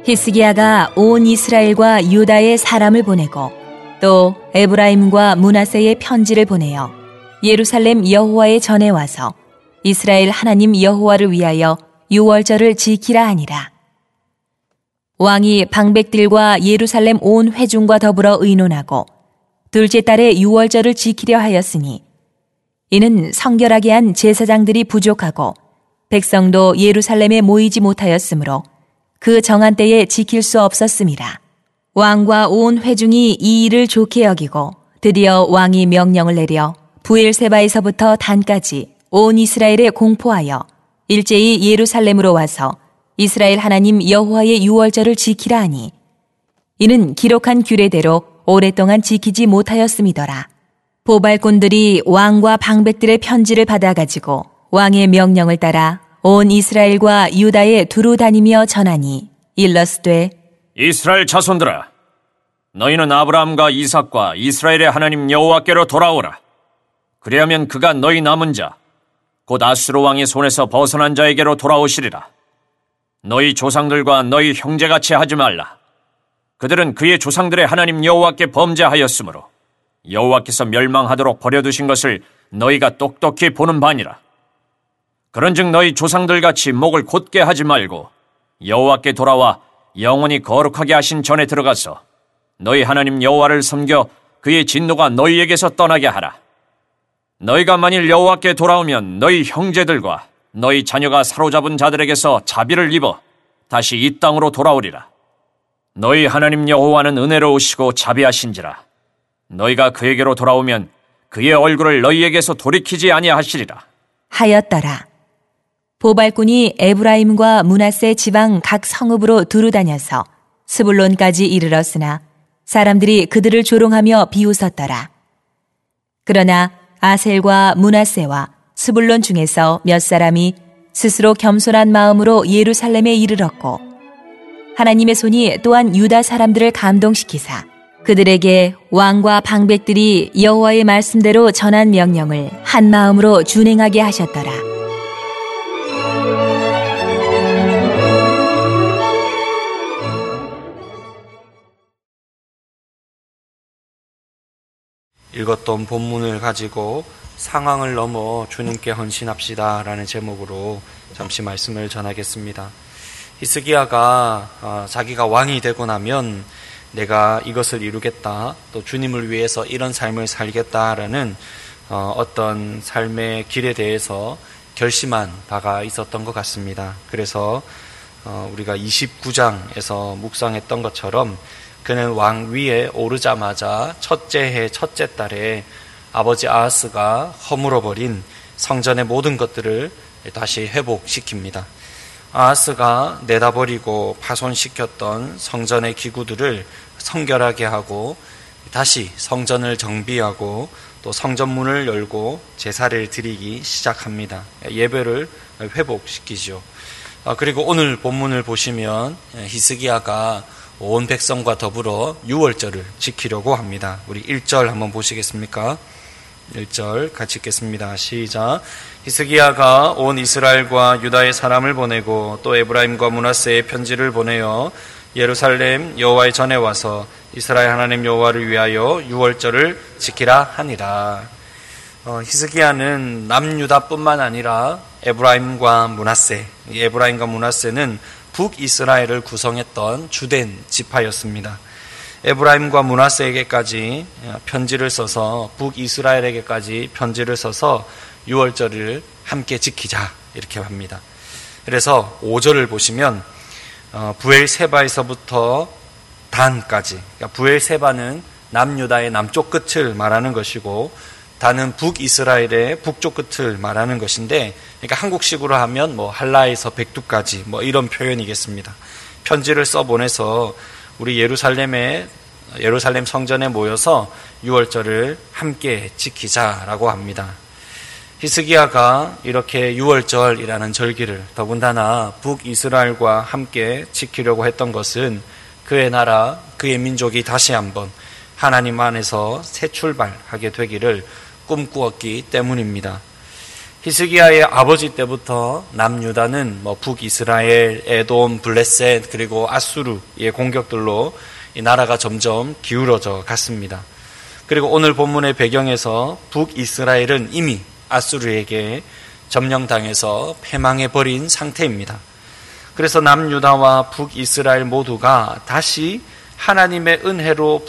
히스기야가 온 이스라엘과 유다의 사람을 보내고 또 에브라임과 므낫세의 편지를 보내어 예루살렘 여호와의 전에 와서 이스라엘 하나님 여호와를 위하여 유월절을 지키라 하니라. 왕이 방백들과 예루살렘 온 회중과 더불어 의논하고 둘째 달에 유월절을 지키려 하였으니 이는 성결하게 한 제사장들이 부족하고 백성도 예루살렘에 모이지 못하였으므로 그 정한 때에 지킬 수 없었음이라. 왕과 온 회중이 이 일을 좋게 여기고 드디어 왕이 명령을 내려 부엘세바에서부터 단까지 온 이스라엘에 공포하여 일제히 예루살렘으로 와서 이스라엘 하나님 여호와의 유월절을 지키라 하니 이는 기록한 규례대로 오랫동안 지키지 못하였음이더라. 보발꾼들이 왕과 방백들의 편지를 받아가지고 왕의 명령을 따라 온 이스라엘과 유다에 두루 다니며 전하니 일러스되 이스라엘 자손들아, 너희는 아브라함과 이삭과 이스라엘의 하나님 여호와께로 돌아오라. 그리하면 그가 너희 남은 자 곧 아수르 왕의 손에서 벗어난 자에게로 돌아오시리라. 너희 조상들과 너희 형제같이 하지 말라. 그들은 그의 조상들의 하나님 여호와께 범죄하였으므로 여호와께서 멸망하도록 버려두신 것을 너희가 똑똑히 보는 바니라. 그런즉 너희 조상들같이 목을 곧게 하지 말고 여호와께 돌아와 영원히 거룩하게 하신 전에 들어가서 너희 하나님 여호와를 섬겨 그의 진노가 너희에게서 떠나게 하라. 너희가 만일 여호와께 돌아오면 너희 형제들과 너희 자녀가 사로잡은 자들에게서 자비를 입어 다시 이 땅으로 돌아오리라. 너희 하나님 여호와는 은혜로우시고 자비하신지라. 너희가 그에게로 돌아오면 그의 얼굴을 너희에게서 돌이키지 아니하시리라 하였더라. 보발꾼이 에브라임과 므낫세 지방 각 성읍으로 두루 다녀서 스불론까지 이르렀으나 사람들이 그들을 조롱하며 비웃었더라. 그러나 아셀과 므낫세와 스불론 중에서 몇 사람이 스스로 겸손한 마음으로 예루살렘에 이르렀고 하나님의 손이 또한 유다 사람들을 감동시키사 그들에게 왕과 방백들이 여호와의 말씀대로 전한 명령을 한 마음으로 준행하게 하셨더라. 읽었던 본문을 가지고 상황을 넘어 주님께 헌신합시다 라는 제목으로 잠시 말씀을 전하겠습니다. 히스기야가 자기가 왕이 되고 나면 내가 이것을 이루겠다, 또 주님을 위해서 이런 삶을 살겠다라는 어떤 삶의 길에 대해서 결심한 바가 있었던 것 같습니다. 그래서 우리가 29장에서 묵상했던 것처럼 그는 왕 위에 오르자마자 첫째 해 첫째 달에 아버지 아하스가 허물어버린 성전의 모든 것들을 다시 회복시킵니다. 아하스가 내다버리고 파손시켰던 성전의 기구들을 성결하게 하고 다시 성전을 정비하고 또 성전문을 열고 제사를 드리기 시작합니다. 예배를 회복시키죠. 그리고 오늘 본문을 보시면 히스기야가 온 백성과 더불어 유월절을 지키려고 합니다. 우리 1절 한번 보시겠습니까? 1절 같이 읽겠습니다. 시작. 히스기야가 온 이스라엘과 유다의 사람을 보내고 또 에브라임과 므낫세의 편지를 보내어 예루살렘 여호와의 전에 와서 이스라엘 하나님 여호와를 위하여 유월절을 지키라 하니라. 히스기야는 남유다뿐만 아니라 에브라임과 므낫세, 에브라임과 므낫세는 북이스라엘을 구성했던 주된 지파였습니다. 에브라임과 므낫세에게까지 편지를 써서 북이스라엘에게까지 편지를 써서 유월절을 함께 지키자 이렇게 합니다. 그래서 5절을 보시면 부엘세바에서부터 단까지, 그러니까 부엘세바는 남유다의 남쪽 끝을 말하는 것이고 단은 북이스라엘의 북쪽 끝을 말하는 것인데, 그러니까 한국식으로 하면 한라에서 백두까지 이런 표현이겠습니다. 편지를 써보내서 우리 예루살렘 성전에 모여서 유월절을 함께 지키자라고 합니다. 히스기야가 이렇게 유월절이라는 절기를 더군다나 북이스라엘과 함께 지키려고 했던 것은 그의 나라, 그의 민족이 다시 한번 하나님 안에서 새 출발하게 되기를 꿈꾸었기 때문입니다. 히스기야의 아버지 때부터 남유다는 북이스라엘, 에돔, 블레셋 그리고 아수르의 공격들로 이 나라가 점점 기울어져 갔습니다. 그리고 오늘 본문의 배경에서 북이스라엘은 이미 아수르에게 점령당해서 패망해버린 상태입니다. 그래서 남유다와 북이스라엘 모두가 다시 하나님의 은혜로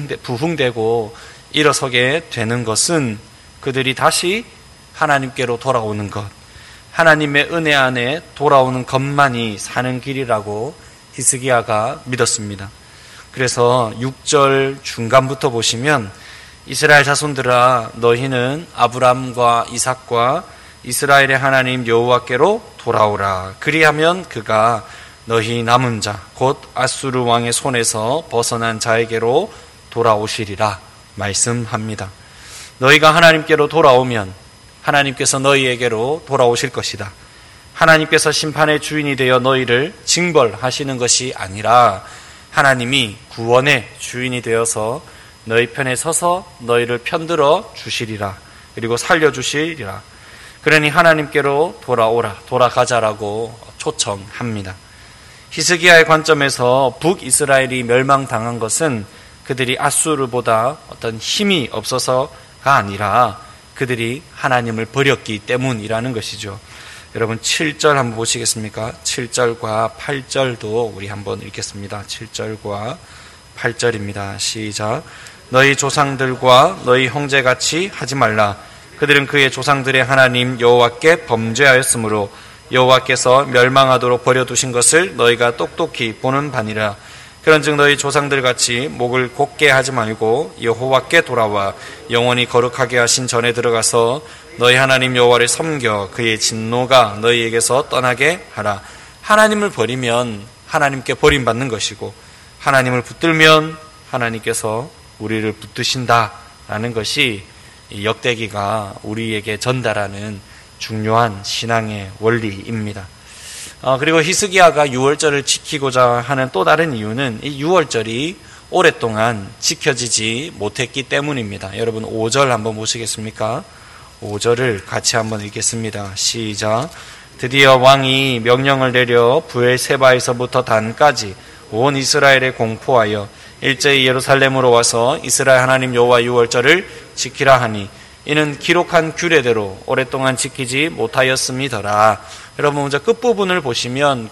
부흥되고 일어서게 되는 것은 그들이 다시 하나님께로 돌아오는 것, 하나님의 은혜 안에 돌아오는 것만이 사는 길이라고 히스기야가 믿었습니다. 그래서 6절 중간부터 보시면 이스라엘 자손들아 너희는 아브람과 이삭과 이스라엘의 하나님 여호와께로 돌아오라. 그리하면 그가 너희 남은 자 곧 아수르 왕의 손에서 벗어난 자에게로 돌아오시리라 말씀합니다. 너희가 하나님께로 돌아오면 하나님께서 너희에게로 돌아오실 것이다. 하나님께서 심판의 주인이 되어 너희를 징벌하시는 것이 아니라 하나님이 구원의 주인이 되어서 너희 편에 서서 너희를 편들어 주시리라. 그리고 살려주시리라. 그러니 하나님께로 돌아오라, 돌아가자라고 초청합니다. 히스기야의 관점에서 북이스라엘이 멸망당한 것은 그들이 아수르보다 어떤 힘이 없어서가 아니라 그들이 하나님을 버렸기 때문이라는 것이죠. 여러분 7절 한번 보시겠습니까? 7절과 8절도 우리 한번 읽겠습니다. 7절과 8절입니다. 시작. 너희 조상들과 너희 형제같이 하지 말라. 그들은 그의 조상들의 하나님 여호와께 범죄하였으므로 여호와께서 멸망하도록 버려두신 것을 너희가 똑똑히 보는 바니라. 그런즉 너희 조상들같이 목을 곧게 하지 말고 여호와께 돌아와 영원히 거룩하게 하신 전에 들어가서 너희 하나님 여호와를 섬겨 그의 진노가 너희에게서 떠나게 하라. 하나님을 버리면 하나님께 버림받는 것이고 하나님을 붙들면 하나님께서 우리를 붙드신다라는 것이 이 역대기가 우리에게 전달하는 중요한 신앙의 원리입니다. 그리고 히스기야가 유월절을 지키고자 하는 또 다른 이유는 이 유월절이 오랫동안 지켜지지 못했기 때문입니다. 여러분 5절 한번 보시겠습니까? 5절을 같이 한번 읽겠습니다. 시작. 드디어 왕이 명령을 내려 브엘세바에서부터 단까지 온 이스라엘에 공포하여 일제히 예루살렘으로 와서 이스라엘 하나님 여호와 유월절을 지키라 하니 이는 기록한 규례대로 오랫동안 지키지 못하였음이더라. 여러분 먼저 끝부분을 보시면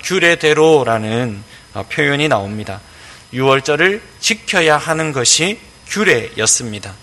규례대로라는 표현이 나옵니다. 유월절을 지켜야 하는 것이 규례였습니다.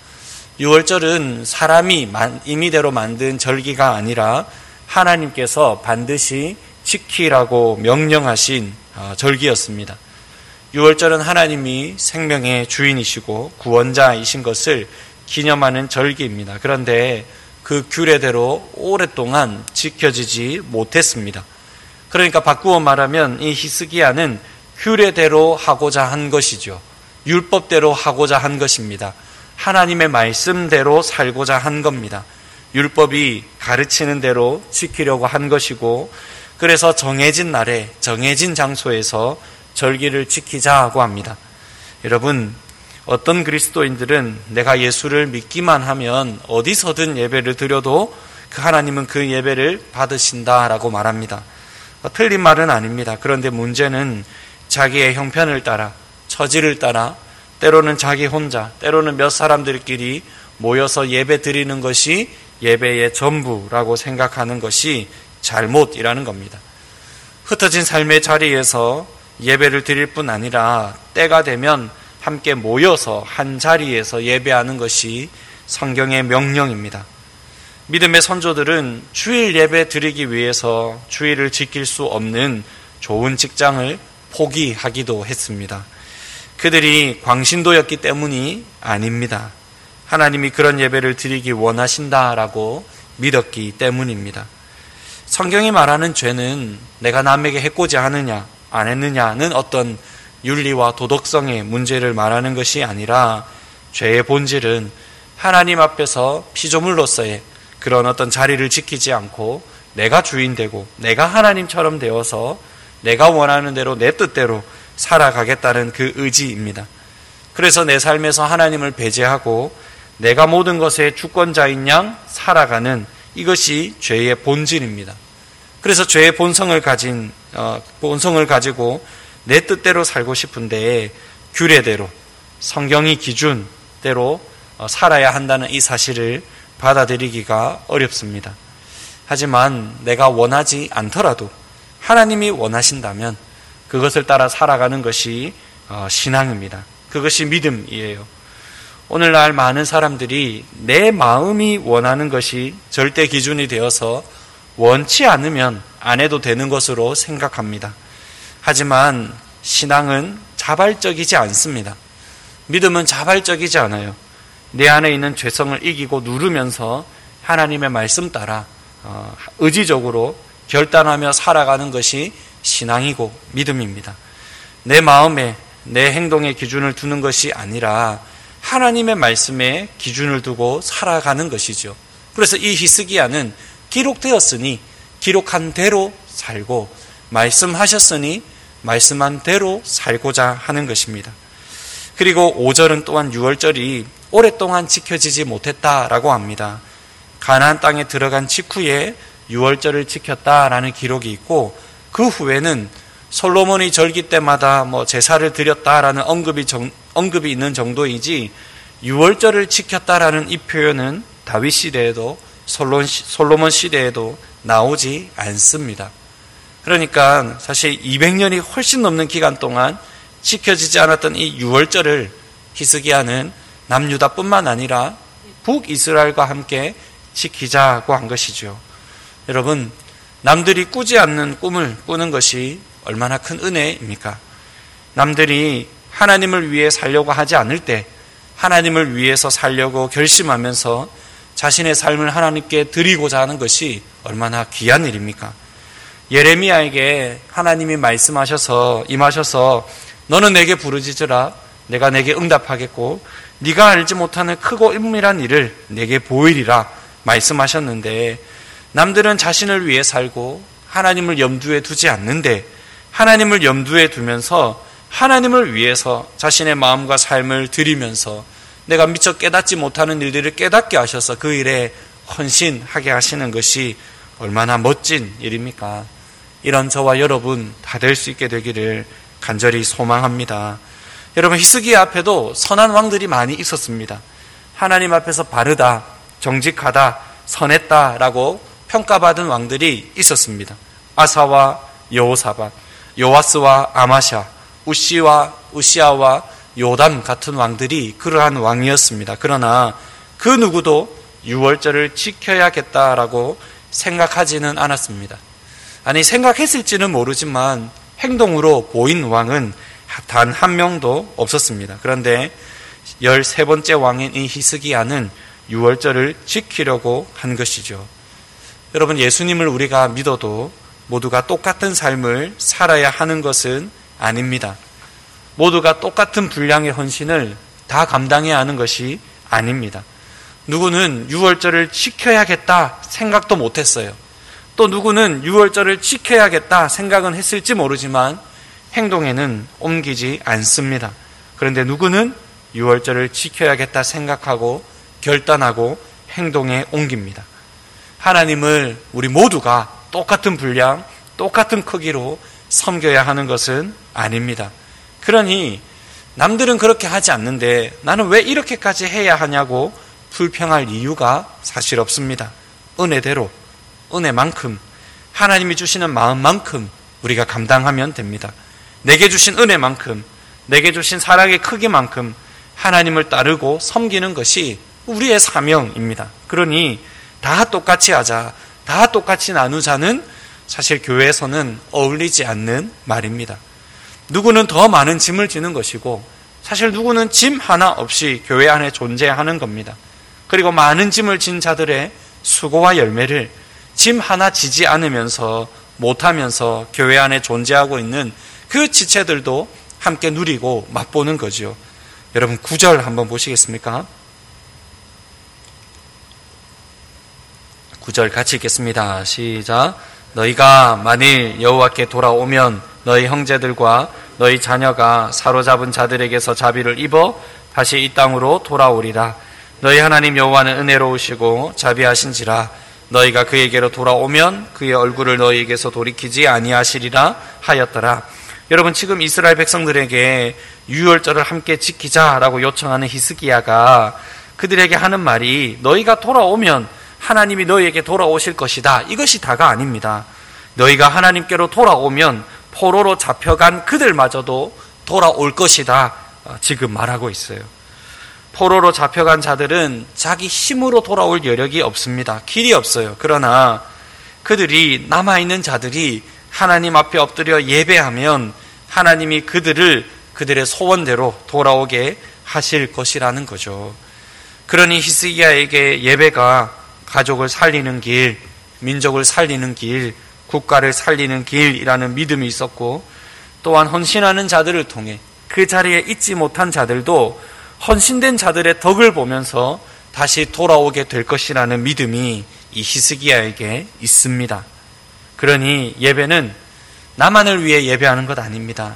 유월절은 사람이 임의대로 만든 절기가 아니라 하나님께서 반드시 지키라고 명령하신 절기였습니다. 유월절은 하나님이 생명의 주인이시고 구원자이신 것을 기념하는 절기입니다. 그런데 그 규례대로 오랫동안 지켜지지 못했습니다. 그러니까 바꾸어 말하면 이 히스기야는 규례대로 하고자 한 것이죠. 율법대로 하고자 한 것입니다. 하나님의 말씀대로 살고자 한 겁니다. 율법이 가르치는 대로 지키려고 한 것이고 그래서 정해진 날에 정해진 장소에서 절기를 지키자고 합니다. 여러분 어떤 그리스도인들은 내가 예수를 믿기만 하면 어디서든 예배를 드려도 그 하나님은 그 예배를 받으신다라고 말합니다. 틀린 말은 아닙니다. 그런데 문제는 자기의 형편을 따라 처지를 따라 때로는 자기 혼자 때로는 몇 사람들끼리 모여서 예배 드리는 것이 예배의 전부라고 생각하는 것이 잘못이라는 겁니다. 흩어진 삶의 자리에서 예배를 드릴 뿐 아니라 때가 되면 함께 모여서 한 자리에서 예배하는 것이 성경의 명령입니다. 믿음의 선조들은 주일 예배 드리기 위해서 주일을 지킬 수 없는 좋은 직장을 포기하기도 했습니다. 그들이 광신도였기 때문이 아닙니다. 하나님이 그런 예배를 드리기 원하신다라고 믿었기 때문입니다. 성경이 말하는 죄는 내가 남에게 해코지 하느냐 안 했느냐는 어떤 윤리와 도덕성의 문제를 말하는 것이 아니라 죄의 본질은 하나님 앞에서 피조물로서의 그런 어떤 자리를 지키지 않고 내가 주인 되고 내가 하나님처럼 되어서 내가 원하는 대로 내 뜻대로 살아가겠다는 그 의지입니다. 그래서 내 삶에서 하나님을 배제하고 내가 모든 것의 주권자인 양 살아가는 이것이 죄의 본질입니다. 그래서 죄의 본성을 가지고 내 뜻대로 살고 싶은데 규례대로, 성경의 기준대로 살아야 한다는 이 사실을 받아들이기가 어렵습니다. 하지만 내가 원하지 않더라도 하나님이 원하신다면 그것을 따라 살아가는 것이 신앙입니다. 그것이 믿음이에요. 오늘날 많은 사람들이 내 마음이 원하는 것이 절대 기준이 되어서 원치 않으면 안 해도 되는 것으로 생각합니다. 하지만 신앙은 자발적이지 않습니다. 믿음은 자발적이지 않아요. 내 안에 있는 죄성을 이기고 누르면서 하나님의 말씀 따라 의지적으로 결단하며 살아가는 것이 신앙이고 믿음입니다. 내 마음에 내 행동의 기준을 두는 것이 아니라 하나님의 말씀에 기준을 두고 살아가는 것이죠. 그래서 이 히스기야는 기록되었으니 기록한 대로 살고 말씀하셨으니 말씀한 대로 살고자 하는 것입니다. 그리고 5절은 또한 유월절이 오랫동안 지켜지지 못했다라고 합니다. 가나안 땅에 들어간 직후에 유월절을 지켰다라는 기록이 있고 그 후에는 솔로몬이 절기 때마다 제사를 드렸다라는 언급이 있는 정도이지 유월절을 지켰다라는 이 표현은 다윗 시대에도 솔로몬 시대에도 나오지 않습니다. 그러니까 사실 200년이 훨씬 넘는 기간 동안 지켜지지 않았던 이 유월절을 히스기야는 남유다뿐만 아니라 북이스라엘과 함께 지키자고 한 것이죠. 여러분, 남들이 꾸지 않는 꿈을 꾸는 것이 얼마나 큰 은혜입니까? 남들이 하나님을 위해 살려고 하지 않을 때 하나님을 위해서 살려고 결심하면서 자신의 삶을 하나님께 드리고자 하는 것이 얼마나 귀한 일입니까? 예레미야에게 하나님이 말씀하셔서 임하셔서 너는 내게 부르짖으라 내가 내게 응답하겠고 네가 알지 못하는 크고 은밀한 일을 내게 보이리라 말씀하셨는데 남들은 자신을 위해 살고 하나님을 염두에 두지 않는데 하나님을 염두에 두면서 하나님을 위해서 자신의 마음과 삶을 드리면서 내가 미처 깨닫지 못하는 일들을 깨닫게 하셔서 그 일에 헌신하게 하시는 것이 얼마나 멋진 일입니까? 이런 저와 여러분 다 될 수 있게 되기를 간절히 소망합니다. 여러분, 히스기야 앞에도 선한 왕들이 많이 있었습니다. 하나님 앞에서 바르다, 정직하다, 선했다라고 평가받은 왕들이 있었습니다. 아사와 여호사밧, 요아스와 아마샤, 우시아와 요담 같은 왕들이 그러한 왕이었습니다. 그러나 그 누구도 유월절을 지켜야겠다라고 생각하지는 않았습니다. 아니, 생각했을지는 모르지만 행동으로 보인 왕은 단 한 명도 없었습니다. 그런데 13번째 왕인 이 히스기야는 유월절을 지키려고 한 것이죠. 여러분, 예수님을 우리가 믿어도 모두가 똑같은 삶을 살아야 하는 것은 아닙니다. 모두가 똑같은 분량의 헌신을 다 감당해야 하는 것이 아닙니다. 누구는 유월절을 지켜야겠다 생각도 못했어요. 또 누구는 유월절을 지켜야겠다 생각은 했을지 모르지만 행동에는 옮기지 않습니다. 그런데 누구는 유월절을 지켜야겠다 생각하고 결단하고 행동에 옮깁니다. 하나님을 우리 모두가 똑같은 분량, 똑같은 크기로 섬겨야 하는 것은 아닙니다. 그러니 남들은 그렇게 하지 않는데 나는 왜 이렇게까지 해야 하냐고 불평할 이유가 사실 없습니다. 은혜대로, 은혜만큼, 하나님이 주시는 마음만큼 우리가 감당하면 됩니다. 내게 주신 은혜만큼, 내게 주신 사랑의 크기만큼 하나님을 따르고 섬기는 것이 우리의 사명입니다. 그러니 다 똑같이 하자, 다 똑같이 나누자는 사실 교회에서는 어울리지 않는 말입니다. 누구는 더 많은 짐을 지는 것이고 사실 누구는 짐 하나 없이 교회 안에 존재하는 겁니다. 그리고 많은 짐을 진 자들의 수고와 열매를 짐 하나 지지 않으면서 못하면서 교회 안에 존재하고 있는 그 지체들도 함께 누리고 맛보는 거죠. 여러분, 9절 한번 보시겠습니까? 9절 같이 읽겠습니다. 시작. 너희가 만일 여호와께 돌아오면 너희 형제들과 너희 자녀가 사로잡은 자들에게서 자비를 입어 다시 이 땅으로 돌아오리라. 너희 하나님 여호와는 은혜로우시고 자비하신지라 너희가 그에게로 돌아오면 그의 얼굴을 너희에게서 돌이키지 아니하시리라 하였더라. 여러분, 지금 이스라엘 백성들에게 유월절을 함께 지키자라고 요청하는 히스기야가 그들에게 하는 말이 너희가 돌아오면 하나님이 너희에게 돌아오실 것이다, 이것이 다가 아닙니다. 너희가 하나님께로 돌아오면 포로로 잡혀간 그들마저도 돌아올 것이다, 지금 말하고 있어요. 포로로 잡혀간 자들은 자기 힘으로 돌아올 여력이 없습니다. 길이 없어요. 그러나 그들이, 남아있는 자들이 하나님 앞에 엎드려 예배하면 하나님이 그들의 소원대로 돌아오게 하실 것이라는 거죠. 그러니 히스기야에게 예배가 가족을 살리는 길, 민족을 살리는 길, 국가를 살리는 길이라는 믿음이 있었고, 또한 헌신하는 자들을 통해 그 자리에 있지 못한 자들도 헌신된 자들의 덕을 보면서 다시 돌아오게 될 것이라는 믿음이 이 히스기야에게 있습니다. 그러니 예배는 나만을 위해 예배하는 것 아닙니다.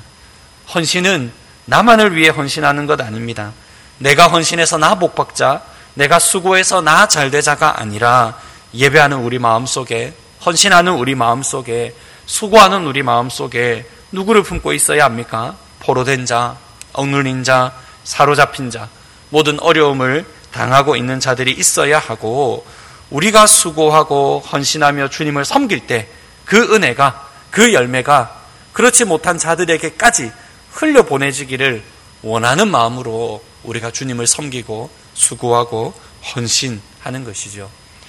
헌신은 나만을 위해 헌신하는 것 아닙니다. 내가 헌신해서 나 복받자, 내가 수고해서 나 잘되자가 아니라 예배하는 우리 마음속에, 헌신하는 우리 마음속에, 수고하는 우리 마음속에 누구를 품고 있어야 합니까? 포로된 자, 억눌린 자, 사로잡힌 자, 모든 어려움을 당하고 있는 자들이 있어야 하고, 우리가 수고하고 헌신하며 주님을 섬길 때 그 은혜가, 그 열매가 그렇지 못한 자들에게까지 흘려보내지기를 원하는 마음으로 우리가 주님을 섬기고 수고하고 헌신하는 것이죠.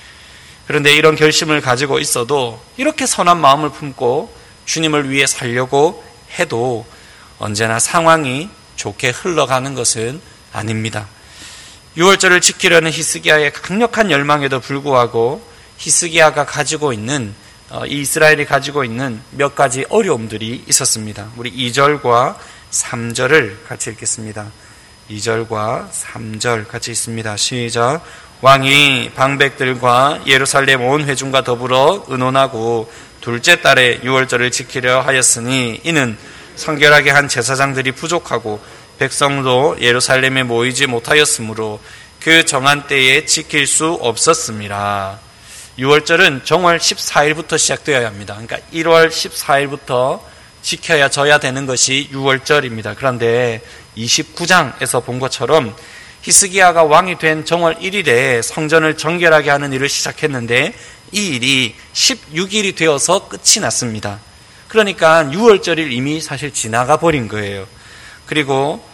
그런데 이런 결심을 가지고 있어도, 이렇게 선한 마음을 품고 주님을 위해 살려고 해도 언제나 상황이 좋게 흘러가는 것은 아닙니다. 유월절을 지키려는 히스기야의 강력한 열망에도 불구하고 히스기야가 가지고 있는, 이 이스라엘이 가지고 있는 몇 가지 어려움들이 있었습니다. 우리 2절과 3절을 같이 읽겠습니다. 2절과 3절 같이 읽습니다. 시작. 왕이 방백들과 예루살렘 온 회중과 더불어 의논하고 둘째 달에 유월절을 지키려 하였으니 이는 성결하게 한 제사장들이 부족하고 백성도 예루살렘에 모이지 못하였으므로 그 정한 때에 지킬 수 없었습니다. 유월절은 정월 14일부터 시작되어야 합니다. 그러니까 1월 14일부터 지켜야 되는 것이 유월절입니다. 그런데 29장에서 본 것처럼 히스기야가 왕이 된 정월 1일에 성전을 정결하게 하는 일을 시작했는데 이 일이 16일이 되어서 끝이 났습니다. 그러니까 6월절일 이미 사실 지나가 버린 거예요. 그리고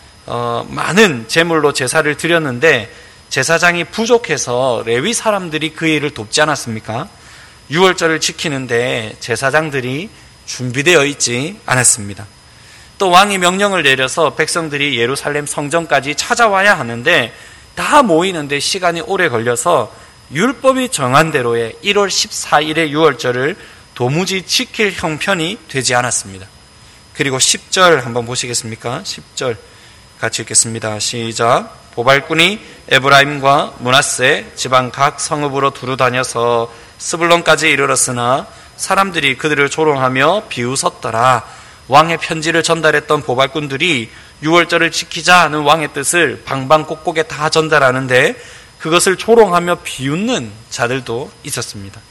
많은 제물로 제사를 드렸는데 제사장이 부족해서 레위 사람들이 그 일을 돕지 않았습니까? 6월절을 지키는데 제사장들이 준비되어 있지 않았습니다. 또 왕이 명령을 내려서 백성들이 예루살렘 성전까지 찾아와야 하는데 다 모이는데 시간이 오래 걸려서 율법이 정한 대로의 1월 14일의 6월절을 도무지 지킬 형편이 되지 않았습니다. 그리고 10절 한번 보시겠습니까? 10절 같이 읽겠습니다. 시작. 보발꾼이 에브라임과 므낫세 지방 각 성읍으로 두루 다녀서 스불론까지 이르렀으나 사람들이 그들을 조롱하며 비웃었더라. 왕의 편지를 전달했던 보발꾼들이 6월절을 지키자 하는 왕의 뜻을 방방곡곡에 다 전달하는데 그것을 조롱하며 비웃는 자들도 있었습니다.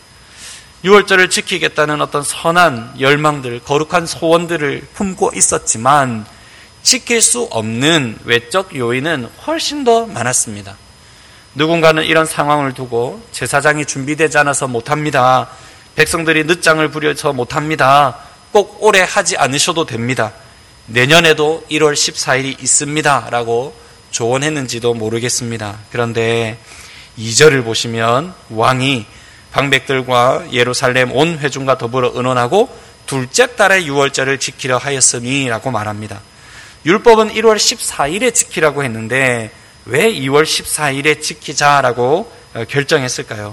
6월절을 지키겠다는 어떤 선한 열망들, 거룩한 소원들을 품고 있었지만 지킬 수 없는 외적 요인은 훨씬 더 많았습니다. 누군가는 이런 상황을 두고 제사장이 준비되지 않아서 못합니다. 백성들이 늦장을 부려서 못합니다. 꼭 올해 하지 않으셔도 됩니다. 내년에도 1월 14일이 있습니다. 라고 조언했는지도 모르겠습니다. 그런데 2절을 보시면 왕이 방백들과 예루살렘 온 회중과 더불어 의논하고 둘째 달에 6월절을 지키려 하였으니 라고 말합니다. 율법은 1월 14일에 지키라고 했는데 왜 2월 14일에 지키자라고 결정했을까요?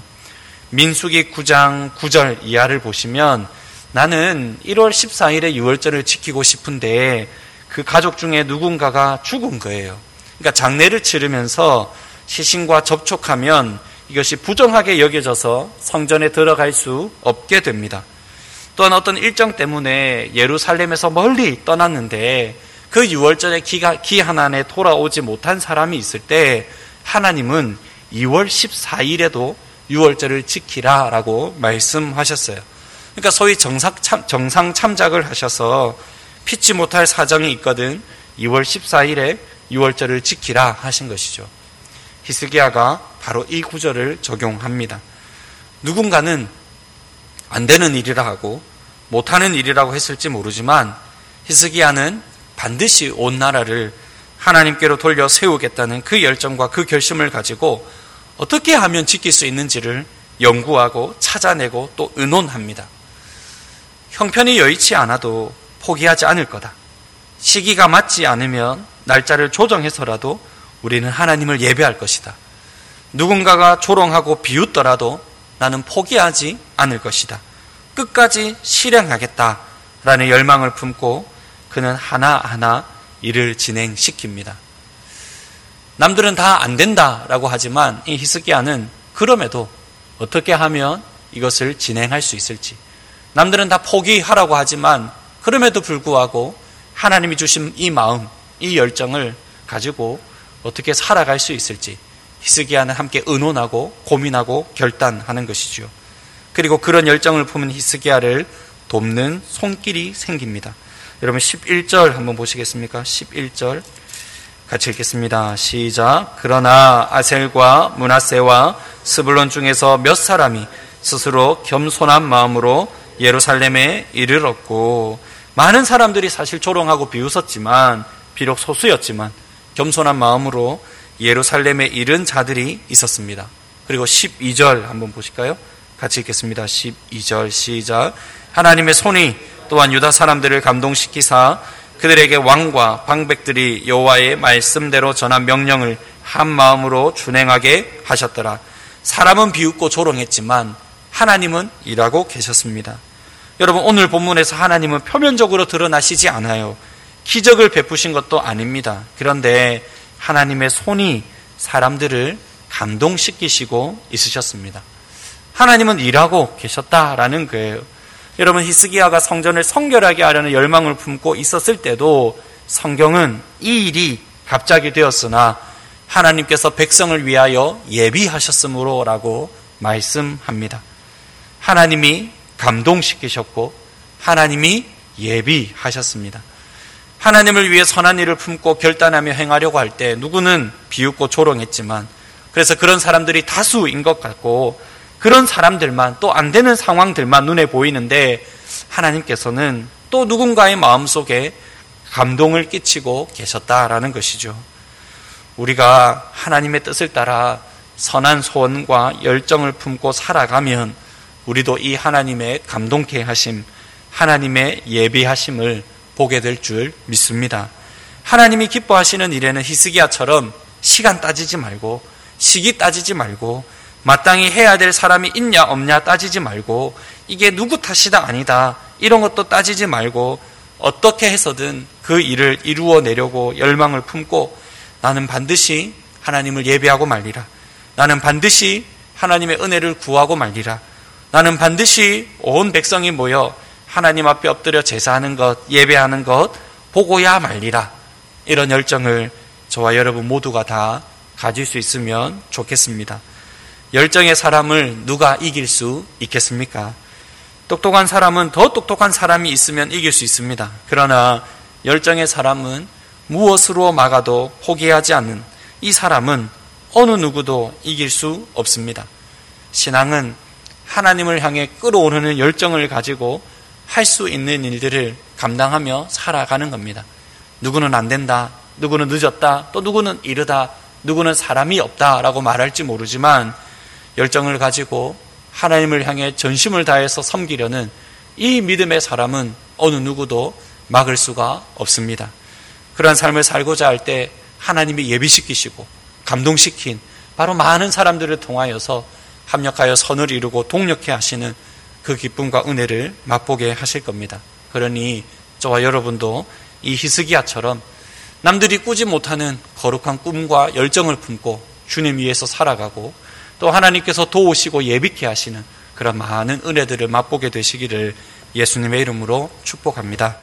민수기 9장 9절 이하를 보시면 나는 1월 14일에 6월절을 지키고 싶은데 그 가족 중에 누군가가 죽은 거예요. 그러니까 장례를 치르면서 시신과 접촉하면 이것이 부정하게 여겨져서 성전에 들어갈 수 없게 됩니다. 또한 어떤 일정 때문에 예루살렘에서 멀리 떠났는데 그 6월절의 기한 안에 돌아오지 못한 사람이 있을 때 하나님은 2월 14일에도 유월절을 지키라 라고 말씀하셨어요. 그러니까 소위 정상 참작을 하셔서 피치 못할 사정이 있거든 2월 14일에 유월절을 지키라 하신 것이죠. 히스기야가 바로 이 구절을 적용합니다. 누군가는 안 되는 일이라 하고 못하는 일이라고 했을지 모르지만 히스기야는 반드시 온 나라를 하나님께로 돌려 세우겠다는 그 열정과 그 결심을 가지고 어떻게 하면 지킬 수 있는지를 연구하고 찾아내고 또 의논합니다. 형편이 여의치 않아도 포기하지 않을 거다. 시기가 맞지 않으면 날짜를 조정해서라도 우리는 하나님을 예배할 것이다. 누군가가 조롱하고 비웃더라도 나는 포기하지 않을 것이다. 끝까지 실행하겠다라는 열망을 품고 그는 하나하나 일을 진행시킵니다. 남들은 다 안 된다라고 하지만 이 히스기야는 그럼에도 어떻게 하면 이것을 진행할 수 있을지, 남들은 다 포기하라고 하지만 그럼에도 불구하고 하나님이 주신 이 마음, 이 열정을 가지고 어떻게 살아갈 수 있을지 히스기야는 함께 의논하고 고민하고 결단하는 것이죠. 그리고 그런 열정을 품은 히스기야를 돕는 손길이 생깁니다. 여러분 11절 한번 보시겠습니까? 11절 같이 읽겠습니다. 시작. 그러나 아셀과 므낫세와 스불론 중에서 몇 사람이 스스로 겸손한 마음으로 예루살렘에 이르렀고, 많은 사람들이 사실 조롱하고 비웃었지만, 비록 소수였지만 겸손한 마음으로 예루살렘에 이른 자들이 있었습니다. 그리고 12절 한번 보실까요? 같이 읽겠습니다. 12절 시작. 하나님의 손이 또한 유다 사람들을 감동시키사 그들에게 왕과 방백들이 여호와의 말씀대로 전한 명령을 한 마음으로 준행하게 하셨더라. 사람은 비웃고 조롱했지만 하나님은 일하고 계셨습니다. 여러분, 오늘 본문에서 하나님은 표면적으로 드러나시지 않아요. 기적을 베푸신 것도 아닙니다. 그런데 하나님의 손이 사람들을 감동시키시고 있으셨습니다. 하나님은 일하고 계셨다라는 거예요. 여러분, 히스기야가 성전을 성결하게 하려는 열망을 품고 있었을 때도 성경은 이 일이 갑자기 되었으나 하나님께서 백성을 위하여 예비하셨으므로라고 말씀합니다. 하나님이 감동시키셨고 하나님이 예비하셨습니다. 하나님을 위해 선한 일을 품고 결단하며 행하려고 할 때 누구는 비웃고 조롱했지만, 그래서 그런 사람들이 다수인 것 같고 그런 사람들만, 또 안 되는 상황들만 눈에 보이는데 하나님께서는 또 누군가의 마음속에 감동을 끼치고 계셨다라는 것이죠. 우리가 하나님의 뜻을 따라 선한 소원과 열정을 품고 살아가면 우리도 이 하나님의 감동케 하심, 하나님의 예비하심을 보게 될 줄 믿습니다. 하나님이 기뻐하시는 일에는 히스기야처럼 시간 따지지 말고, 시기 따지지 말고, 마땅히 해야 될 사람이 있냐 없냐 따지지 말고, 이게 누구 탓이다 아니다 이런 것도 따지지 말고 어떻게 해서든 그 일을 이루어내려고 열망을 품고, 나는 반드시 하나님을 예배하고 말리라, 나는 반드시 하나님의 은혜를 구하고 말리라, 나는 반드시 온 백성이 모여 하나님 앞에 엎드려 제사하는 것, 예배하는 것 보고야 말리라, 이런 열정을 저와 여러분 모두가 다 가질 수 있으면 좋겠습니다. 열정의 사람을 누가 이길 수 있겠습니까? 똑똑한 사람은 더 똑똑한 사람이 있으면 이길 수 있습니다. 그러나 열정의 사람은 무엇으로 막아도 포기하지 않는 이 사람은 어느 누구도 이길 수 없습니다. 신앙은 하나님을 향해 끌어오르는 열정을 가지고 할 수 있는 일들을 감당하며 살아가는 겁니다. 누구는 안 된다, 누구는 늦었다, 또 누구는 이르다, 누구는 사람이 없다라고 말할지 모르지만 열정을 가지고 하나님을 향해 전심을 다해서 섬기려는 이 믿음의 사람은 어느 누구도 막을 수가 없습니다. 그러한 삶을 살고자 할 때 하나님이 예비시키시고 감동시킨 바로 많은 사람들을 통하여서 합력하여 선을 이루고 동력케 하시는 그 기쁨과 은혜를 맛보게 하실 겁니다. 그러니 저와 여러분도 이 히스기야처럼 남들이 꾸지 못하는 거룩한 꿈과 열정을 품고 주님 위해서 살아가고, 또 하나님께서 도우시고 예비케 하시는 그런 많은 은혜들을 맛보게 되시기를 예수님의 이름으로 축복합니다.